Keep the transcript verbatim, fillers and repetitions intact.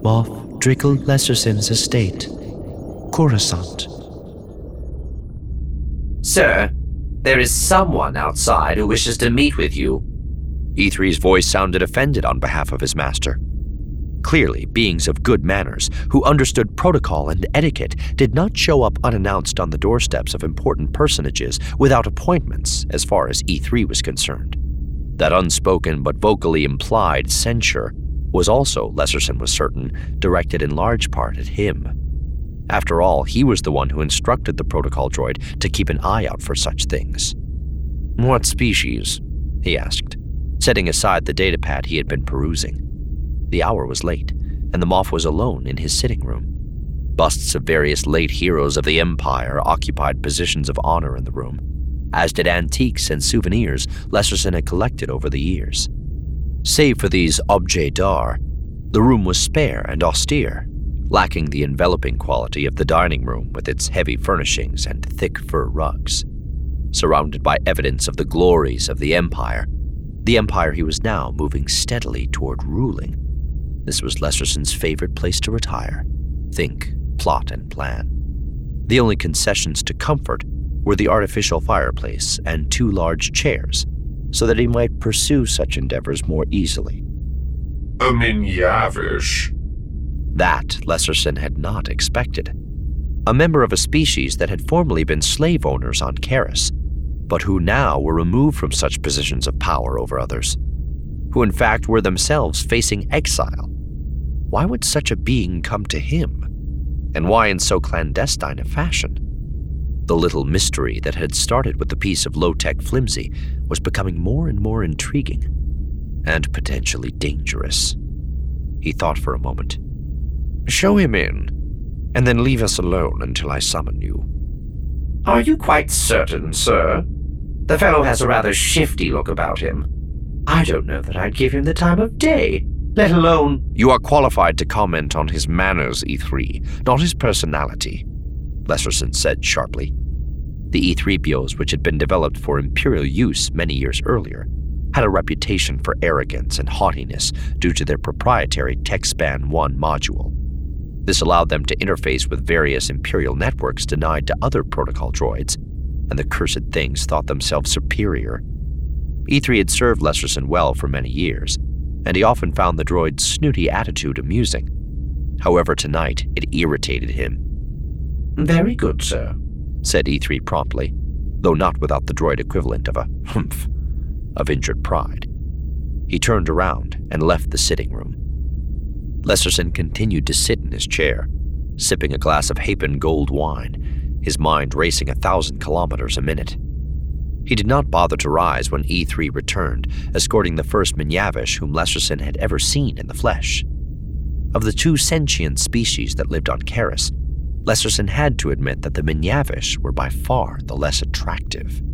Moff Drickle Lesserson's estate, Coruscant. Sir, there is someone outside who wishes to meet with you. E three's voice sounded offended on behalf of his master. Clearly, beings of good manners, who understood protocol and etiquette, did not show up unannounced on the doorsteps of important personages without appointments as far as E three was concerned. That unspoken but vocally implied censure was also, Lesserson was certain, directed in large part at him. After all, he was the one who instructed the protocol droid to keep an eye out for such things. "What species?" he asked, setting aside the datapad he had been perusing. The hour was late, and the Moff was alone in his sitting room. Busts of various late heroes of the Empire occupied positions of honor in the room, as did antiques and souvenirs Lesserson had collected over the years. Save for these objets d'art, the room was spare and austere, lacking the enveloping quality of the dining room with its heavy furnishings and thick fur rugs. Surrounded by evidence of the glories of the Empire, the Empire he was now moving steadily toward ruling, this was Lesserson's favorite place to retire, think, plot, and plan. The only concessions to comfort were the artificial fireplace and two large chairs, so that he might pursue such endeavors more easily. A Minyavish. That Lesserson had not expected. A member of a species that had formerly been slave owners on Karis, but who now were removed from such positions of power over others, who in fact were themselves facing exile. Why would such a being come to him? And why in so clandestine a fashion? The little mystery that had started with a piece of low-tech flimsy was becoming more and more intriguing, and potentially dangerous. He thought for a moment. "Show him in, and then leave us alone until I summon you." Are you quite certain, sir? The fellow has a rather shifty look about him. I don't know that I'd give him the time of day, let alone— "You are qualified to comment on his manners, E three, not his personality," Lesserson said sharply. The E three B Os, which had been developed for Imperial use many years earlier, had a reputation for arrogance and haughtiness due to their proprietary TechSpan one module. This allowed them to interface with various Imperial networks denied to other protocol droids, and the cursed things thought themselves superior. E three had served Lesserson well for many years, and he often found the droid's snooty attitude amusing. However, tonight it irritated him. "Very good, sir," said E three promptly, though not without the droid equivalent of a humph of injured pride. He turned around and left the sitting room. Lesserson continued to sit in his chair, sipping a glass of Hapen gold wine, his mind racing a thousand kilometers a minute. He did not bother to rise when E three returned, escorting the first Minyavish whom Lesserson had ever seen in the flesh. Of the two sentient species that lived on Karis, Lesserson had to admit that the Minyavish were by far the less attractive.